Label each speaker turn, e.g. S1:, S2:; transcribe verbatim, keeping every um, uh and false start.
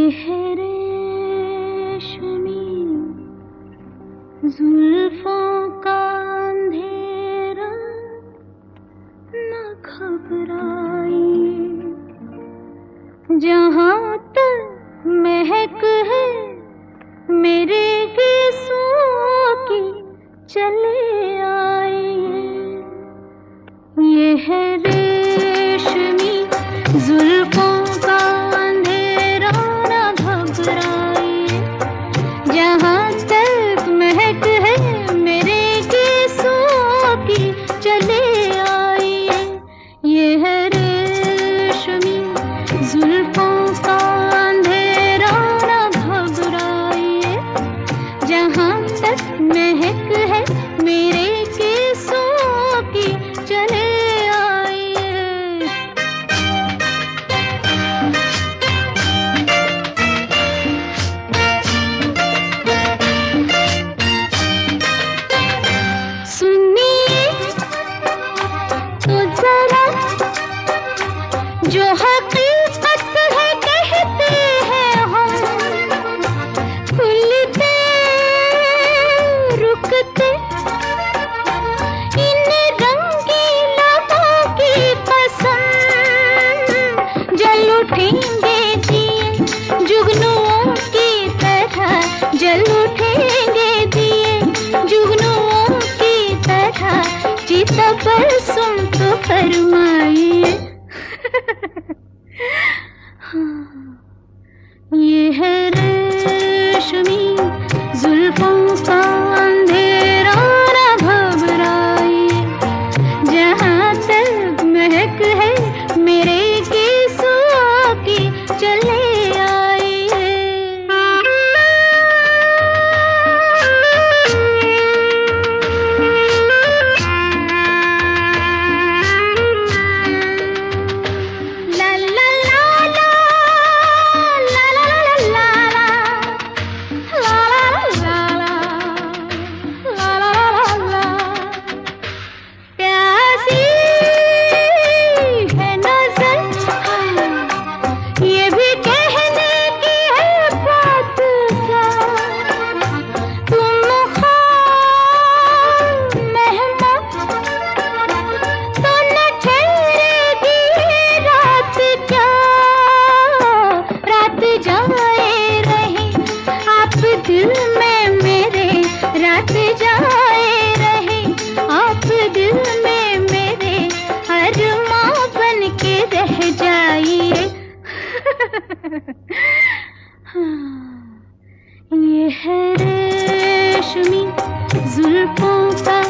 S1: है रेशमी जुल्फों का अंधेरा, न घबराइए। जहाँ तक महक है मेरे गीसों की, चले आइए। ये है रेशमी जुल्फों का अंधेरा, न घबराइए। जहाँ तक महक है मेरे गीसों की, चले आइए। ये है रेशमी जुल्फों का अंधेरा, न घबराइए। जहाँ तक महक है मेरे गीसों की, चले आइए। सुनिए तो जरा, जो हकीकत है कहते हैं हम, खुलते रुकते इन रंगीला की कसम, जल उठेंगे दिए जुगनुओं की तरह, जल उठेंगे दिए जुगनुओं की तरह। चिता पर सुन तो फरमाइए। ये है रेशमी जुल्फों का अंधेरा, न घबराइए। जहाँ तक महक है मेरे गीसों की, चले आइए। ला ला ला ला, ला ला ला ला ला, ला ला ला ला, ला ला। प्यासी है नजर, ये भी कहने की है बात क्या। तुम ख्वाब मेहमान तो न ठहरेगी रात क्या। रात जाए रहे आप दिल में मेरे, रात जाए रहे आप दिल में मेरे, अरमां बन के रह जाइए। ये है रेशमी जुल्फों का